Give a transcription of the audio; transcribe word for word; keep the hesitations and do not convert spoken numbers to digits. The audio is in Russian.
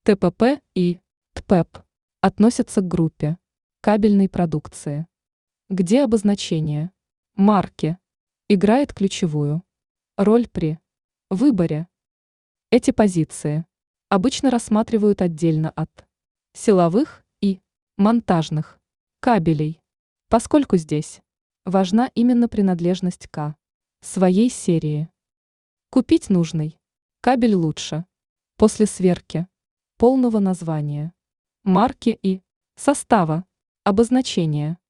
Т П П и Т П П относятся к группе кабельной продукции, где обозначение марки играет ключевую роль при выборе. Эти позиции обычно рассматривают отдельно от силовых и монтажных кабелей, поскольку здесь важна именно принадлежность к своей серии. Купить нужный кабель лучше после сверки полного названия, марки и состава обозначения.